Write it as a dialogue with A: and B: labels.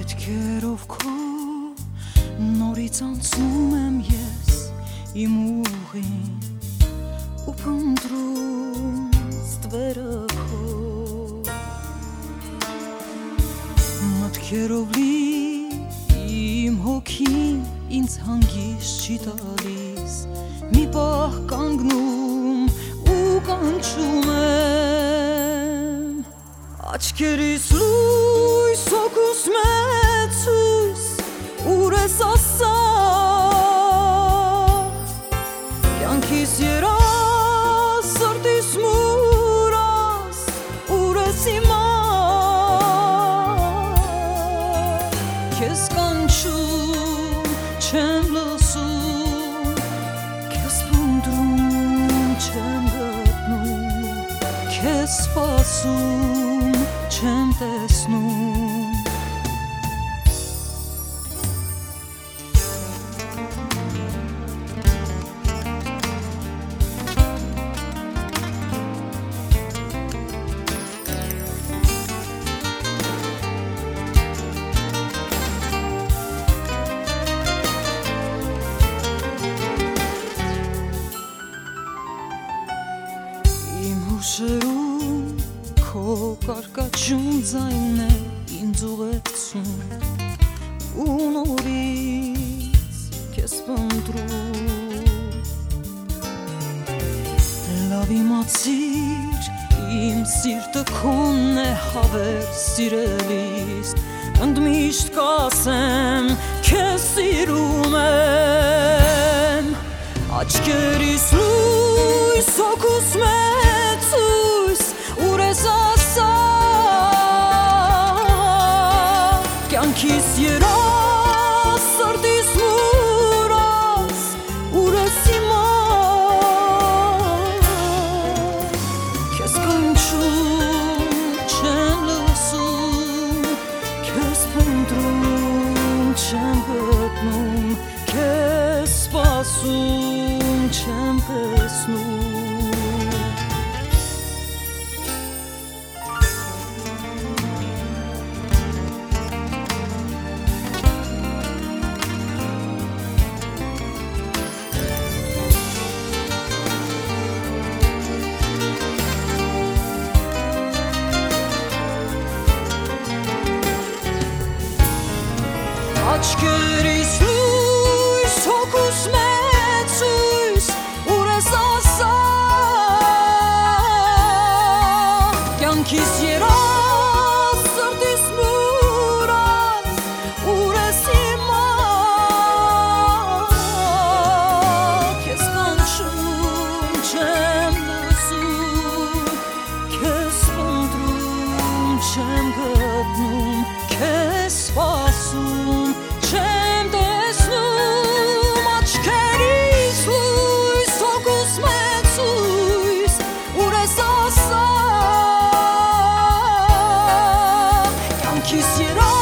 A: Հետքերով քո նորից անցնում եմ ես իմ ուղին ու փնտրում ստվերը քո մտքերով լի իմ հոգին ինձ հանգիստ չի տալիս մի պահ կանգնում ու կանչում եմ աչքերիս լույս հոգուս մեծույս ուր ես ասա կյանքիս երաս սրտիս մուրաս ուր ես հիմա քեզ կանչում չեմ լսում քեզ փնտրում չեմ գտնում քեզ սպասում չեմ տեսնում Հուշերում քո կարկաչուն ձայնն է ինձ ուղեկցում ու նորից քեզ փնտրում լավ իմացիր իմ սիրտը քոնն է հավեր սիրելիս ընդմիշտ կասեմ քեզ սիրում եմ աչքերիս լույս հոգուս մեծույս ուր ես ասա կյանքիս երաս սրտիս մուրաս ուր ես հիմա քեզ կանչում չեմ լսում քեզ փնտրում չեմ գտնում քեզ սպասում չեմ տեսնում Աչքերիս լույս հոգուս մեծույս ուր ես ասա կյանքիս երաս սրտիս մուրաս ուր ես հիմա քեզ կանչում չեմ լսում քեզ փնտրում չեմ գտնում քեզ սպասում չեմ տեսնում աչքերիս լույս հոգուս մեծույս ուր ես ասա կյանքիս երաս